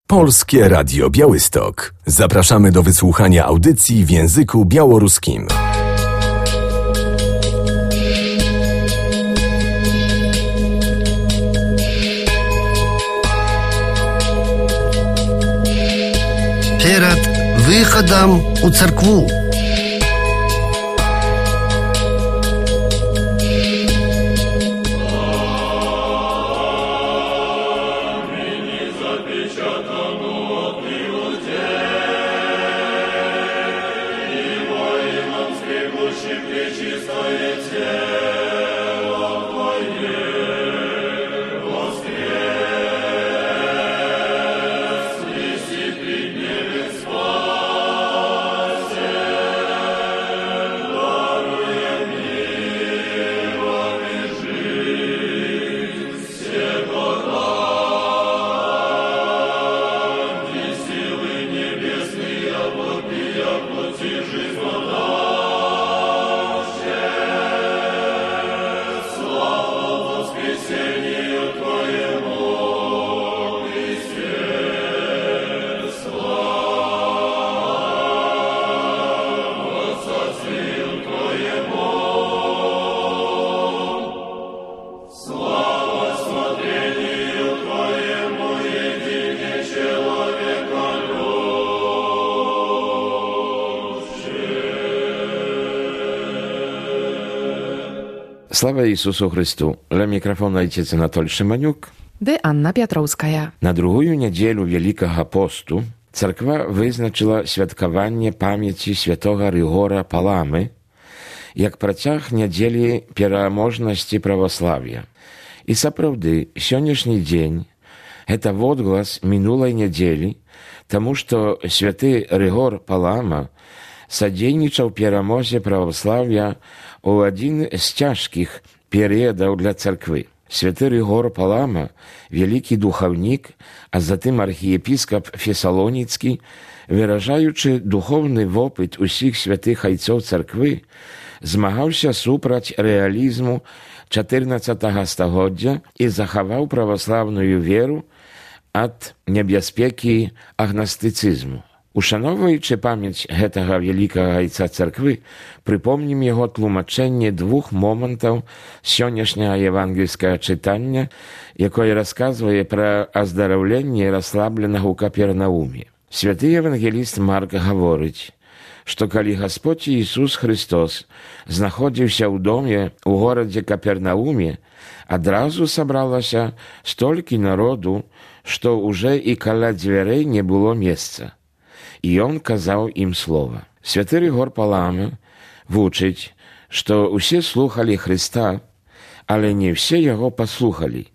Polskie Radio Białystok. Zapraszamy do wysłuchania audycji w języku białoruskim. Перед выходом у церкву. Слава Ісусу Христу! Ля мікрафон Ojciec Anatol Szymaniuk. Dy Anna Piotrowskaja. На другую неділю Великого посту церква визначила святкування пам'яті святого Ригора Паламы як працяг неділі пераможності православ'я. І сапраўды, сённяшні дзень – гэта водглас мінулай недзелі, таму што святы Ригор Палама садзейнічаў перамозе православ'я у адзін з цяжкіх перыядаў для царквы. Святы Ригор Палама, вялікі духаўнік, а затым архіепіскап Фесалоніцкі, выражаючы духоўны вопыт усіх святых айцоў царквы, змагаўся супраць рэалізму 14 стагоддзя і захаваў праваслаўную веру ад небяспекі агнастыцызму. Ушаноўваючы памяць гэтага вялікага айца царквы, прыпомнім яго тлумачэнне двух момантаў сённяшняга евангельскага чытання, якое расказвае пра аздараўленне расслабленага ў Капернауме. Святы евангеліст Марк гаворыць, што калі Гасподзь Ісус Христос знаходзіўся ў доме ў горадзе Капернауме, адразу сабралася столькі народу, што ўжо і каля дзвярэй не было месца. І ён казаў ім слова. Святы Ригор Палама вучыць, што ўсе слухалі Христа, але не ўсе яго паслухалі.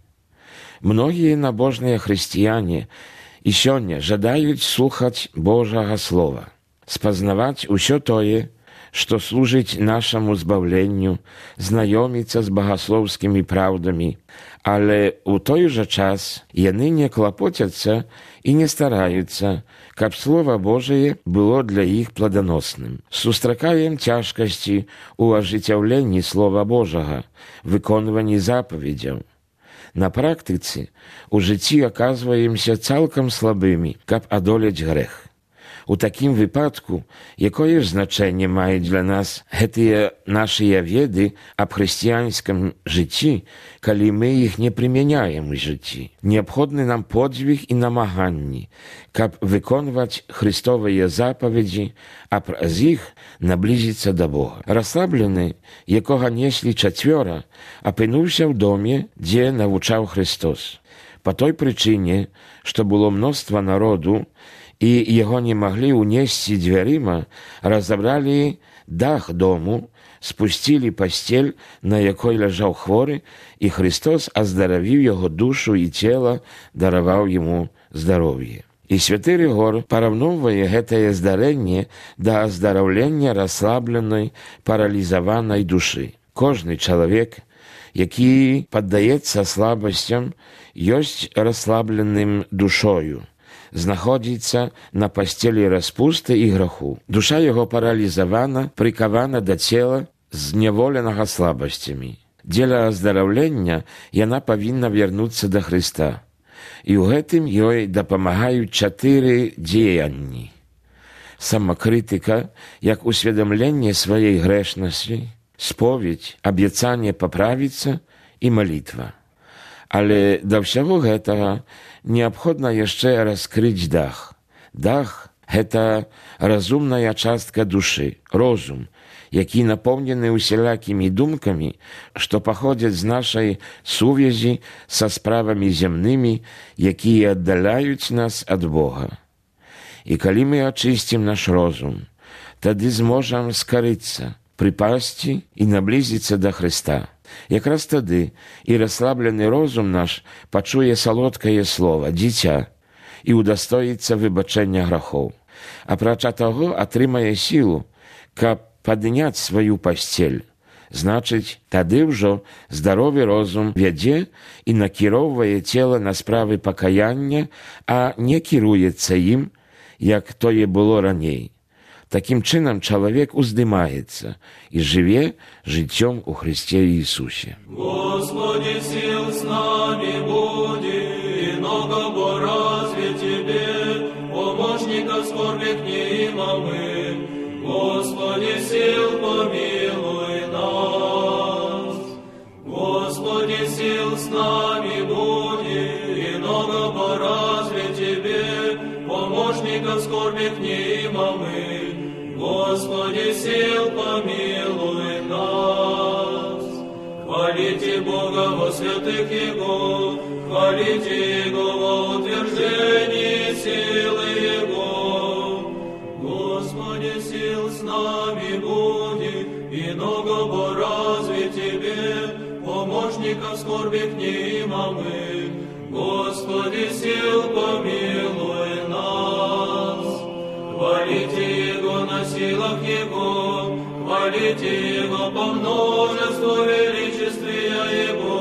Многія набожныя хрысціяне і сёння жадаюць слухаць Божага Слова, спазнаваць усё тое, што служыць нашаму збаўленню, знаёміцца з багаслоўскімі праўдамі, але ў той жа час яны не клапоцяцца і не стараюцца, каб Слова Божае было для іх пладаносным. Сустракаем цяжкасці ў ажыццяўленні Слова Божага, выконванні запаведзяў. На практыцы у жыцці аказваемся цалкам слабымі, каб адолець грэх. У такім выпадку, якое ж значэнне маюць для нас гэтыя нашыя веды аб хрысціянскім жыцці, калі мы іх не прымяняем у жыцці? Неабходны нам подзвіг і намаганні, каб выконваць хрыстовыя запаведзі, а праз іх наблізіцца да Бога. Расслаблены, якога неслі чацвёра, апынуўся ў доме, дзе навучаў Христос. Па той прычыне, што было мноства народу, і яго не маглі ўнесці дзвярыма, разабралі дах дому, спусцілі пасцель, на якой ляжаў хворы, і Христос аздаравіў яго душу і цела, дараваў яму здароўе. І святы Ригор параўноўвае гэтае здарэнне да аздараўлення расслабленай, паралізаванай душы. Кожны чалавек, які паддаецца слабасцям, ёсць расслабленым душою, знаходзіцца на пасцелі распусты і граху. Душа яго паралізавана, прыкавана да цела, зняволенага слабасцямі. Дзеля аздараўлення яна павінна вярнуцца да Хрыста. І ў гэтым ёй дапамагаюць 4 дзеянні. Самакрытыка, як усведамленне сваей грэшнасці, споведь, абяцанне паправіцца і малітва. Але да ўсяго гэтага неабходна яшчэ раскрыць дах. Дах – гэта разумная частка душы, розум, які напоўнены усялякімі думкамі, што паходзяць з нашай сувязі са справамі зямнымі, якія аддаляюць нас ад Бога. І калі мы ачысцім наш розум, тады зможам скарыцца, прыпасці і наблізіцца да Хрыста. Якраз тады і расслаблены розум наш пачуе салодкае слова «дзіця» і ўдастоіцца выбачэння грахоў. Апрача таго, атрымае сілу, каб падняць сваю пасцель. Значыць, тады ўжо здаровы розум вядзе і накіроўвае цела на справы пакаяння, а не кіруецца ім, як тое было раней. Такім чынам чалавек уздымаецца і жыве жыццём у Хрысце Ісусе. Господи, сил с нами буди, и много разве Тебе, помощника скорбях нема мы. Господи, сил помилуй нас. Господи, сил с нами буди, и много разве Тебе, помощника скорбях нема мы. Господи, сил помилуй нас. Хвалите Бога во святых Его, хвалите Его во утверждении силы Его. Господи, сил с нами буди, и много разве Тебе, помощника в скорбях нема мы. Господи, сил помилуй нас. Хвалите Его на силах Его, хвалите Его по множеству величествия Его.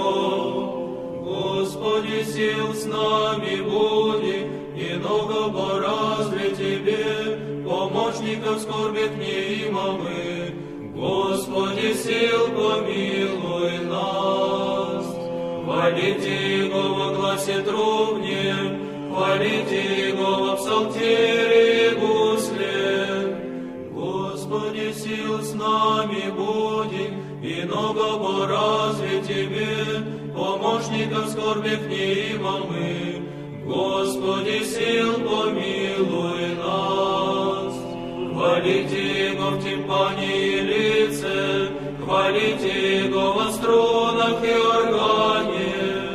Господи, сил с нами буди, и много разве Тебе, помощника в скорбях нема мы. Господи, сил помилуй нас. Хвалите Его во гласе трубне, хвалите Его во псалтире и гусле. Господи, сил с нами буди, и много разве Тебе, помощника в скорбях нема мы. Господи, сил помилуй нас. Хвалите Его в тимпане и лице, хвалите Его во струнах и органе.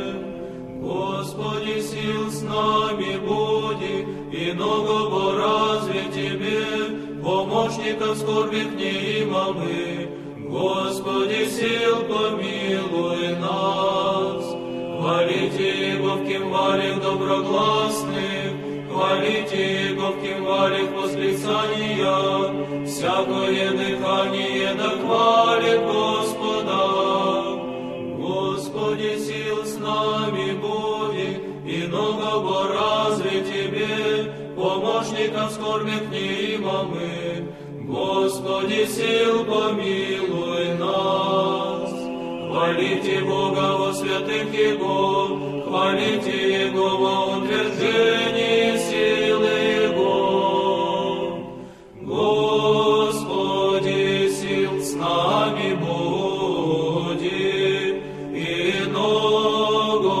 Господи, сил с нами буди, и много разве Тебе, помощника в скорбях нема мы. Господи, сил помилуй нас. Хвалите Его в кимвалях доброгласных, хвалите Его в кимвалях восклицания, всякое дыхание да хвалит Господа. Господи, сил с нами буди, и много разве Тебе, помощника в скорбях нема мы. Господи, сил помилуй нас. Хвалите Бога во святых Его, хвалите Его во утверждении силы Его. Господи, сил с нами буди, и много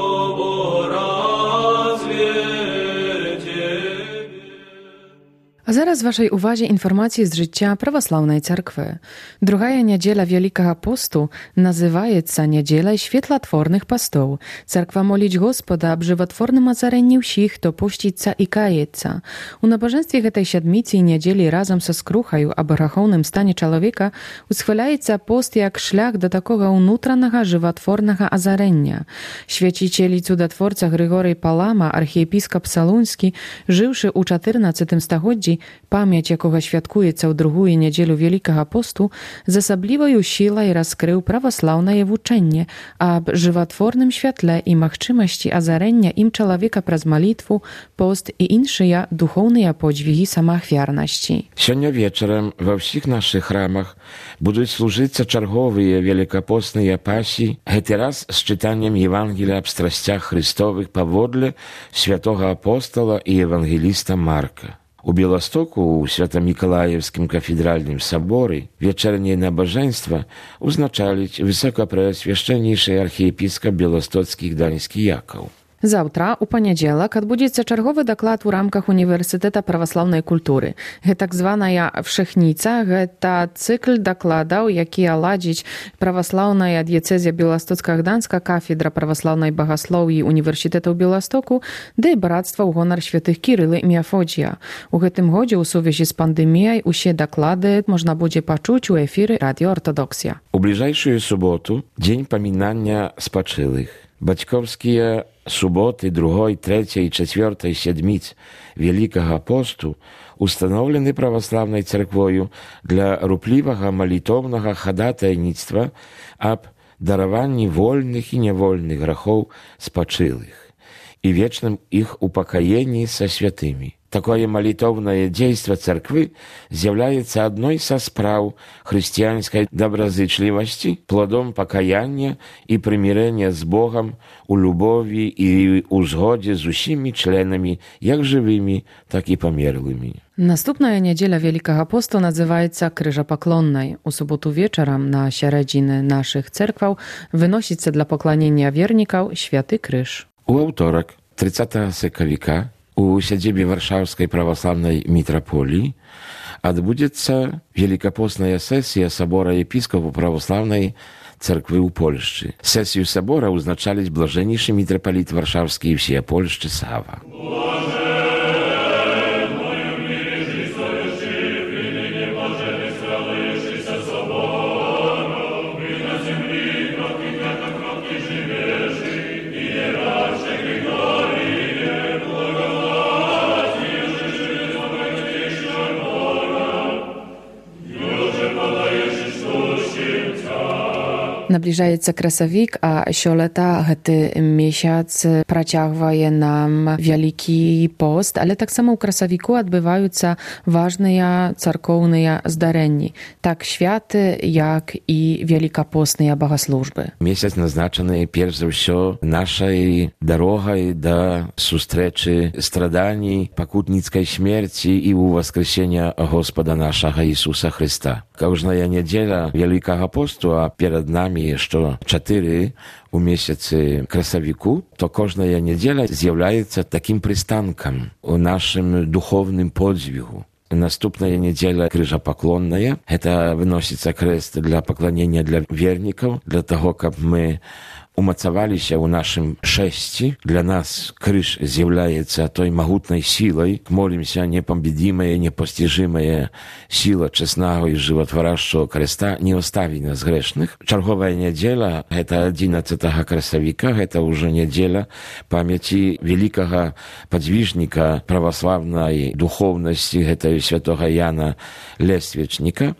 разве Тебе. А зараз вашej uwadze informacje z życia prawosławnej cerkwy. Druga niedziela Wielkiego Postu nazywaється Niedzielą Świetlotwornych Postów. Cerkwa molić Gospoda об żywotwornym озаренні всіх, хто пуститься і кається. У набоженстві этой siedmicy i niedzieli razem со скрухою об греховним стані чоловіка усхваляється пост як шлях до такого внутрішнього животворного озарення. Świecicieli cudotworca Григорій Палама, archiepiskop Solunski, живши у 14 стагодді, Памяці, памяць якога святкуецца ў другую нядзелю Вялікага посту, з асабліваю сілай раскрыў праваслаўнае вучэнне аб жыватворным святле і магчымасці азарэння ім чалавека праз малітву, пост і іншыя духоўныя подзвігі самаахвярнасці. Сёння вечарам ва ўсіх нашых храмах будуць служыцца чарговыя великапостныя пасі, гэты раз з чытаннем Евангелія аб страсцях Христовых паводле святога апостала і евангеліста Марка. У Беластоку ў Свято-Мікалаевскім кафедральным саборы вечернее набажэнства узначаліць высокапрэасвяшчэннейшы архіепіскап беластоцкі Гданьскі Якаў. Заўтра, у панядзелак, адбудзецца чарговы даклад у рамках Універсітэта праваслаўнай культуры. Гэта так званая «Вшехніца», гэта цыкл дакладаў, які ладзіць праваслаўная дыяцэзія Беластоцка-Гданьска, кафедра праваслаўнай багаслоўі Універсітэта ў Беластоку, ды брацтва ў гонар святых Кірыла і Мефодія. У гэтым годзе ў сувязі з пандэміяй усе даклады можна будзе пачуць у эфіры радыё «Ортодоксія». У бліжэйшую суботу дзень памінання спачылых. Бацькоўскія суботы 2, 3 і 4 седміц Великага посту установлены праваслаўнай царквою для руплівага малітоўнага хадатайніцтва аб дараванні вольных і нявольных грахоў спачылых і вечным іх упакаенні са святымі. Такое малітоўнае дзейство царквы з'яўляецца адной са спраў хрысціянскай добразычлівасці, плодом пакаяння і прымірэння з Богам у любові і ў згодзе з усімі членамі, як жывымі, так і памерлымі. Наступная нядзеля Вялікага посту называецца крыжапаклоннай. У суботу вечарам на сярэдзіны нашых цэркваў выносіцца для пакланення вернікаў святы крыж. У аўторак, 30 сакавіка, у сядзібе Варшаўскай праваслаўнай мітраполіі адбудзецца великапостная сесія сабора епіскапаў праваслаўнай царквы ў Польшчы. Сесію сабора ўзначаліць блажэннейшы мітрапаліт варшаўскі і ўсія Польшчы Сава. Набліжаецца красавік, а сёлета гэты месяц працягвае нам Вялікі пост, але таксама ў красавіку адбываюцца важныя царкоўныя здарэнні, так святы, як і великапостныя багаслужбы. Месяц назначаны перш за ўсё нашай дарогай да сустрэчы страданий, пакутніцкай смерці і ўваскрэсення Господа нашага Ісуса Христа. Кожная нядзеля Вялікага посту, а перад намі што 4 у месяцы красавіку, то кожная нядзеля з'яўляецца такім прыстанкам у нашым духовным подзвігу. Наступная нядзеля крыжапаклонная. Гэта выносіцца крэст для пакланення для вернікаў, для таго, каб мы умацаваліся ў нашым шэсці. Для нас крыж з'яўляецца той магутнай сілай. Молімся, непабедимая, непостижимая сіла чеснага і жыватварашчого креста не оставі нас грэшных. Чарговая нядзеля, гэта 11 красавіка, гэта ўжо нядзеля памяці великага падзвіжніка праваслаўнай духоўнасці, гэта святога Яна Лесвечніка.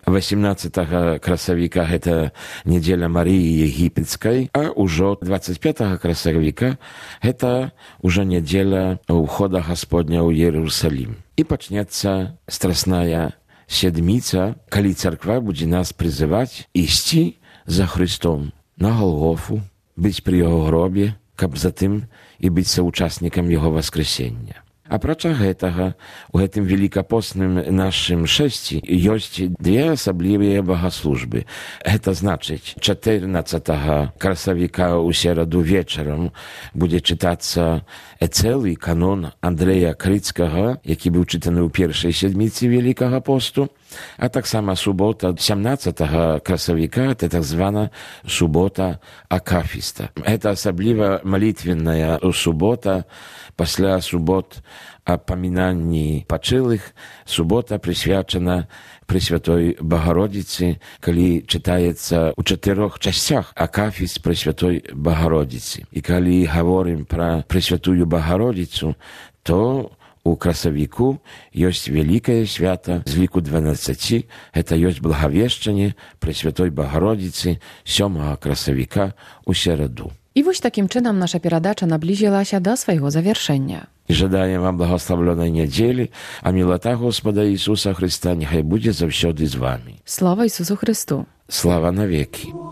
18 красавіка гэта нядзеля Марыі Егіпецкай, а ўжо 25 красавіка гэта ўжо нядзеля ўхода Гасподня ў Іерусалім. І пачнецца страсная седміца, калі царква будзе нас прызываць ісці за Христом на Голгофу, быць пры яго гробе, каб затым і быць саўучаснікам яго воскресення. Апрача гэтага, у гэтым великапостным нашым шэсці ёсць две асаблівыя багаслужбы. Гэта значыць, 14 красавіка ў сераду вечарам будзе чытацца цэлы канон Андрэя Крыцкага, які быў чытаны ў першай седміцы Великага посту, а таксама субота 17 красавіка, это так звана субота Акафіста. Гэта асабліва малітвенная субота, пасля субот о памінанні пачылых, субота прысвячана Пресвятой Богородицы, калі чытаецца ў 4 часцях Акафіст Пресвятой Богородицы. І калі гаворым пра Пресвятую Богородицу, то У красавіку ёсць вялікае свята з ліку 12, гэта ёсць благавешчанне Пресвятой Богородицы 7 красавіка у середу. I wось takim czynem nasza передача наблизила się do swojego завершenia. І жадаем вам благословленной недели, а милота Господа Иисуса Христа нехай будет завсёды з вами. Слава Ісусу Христу! Слава навеки!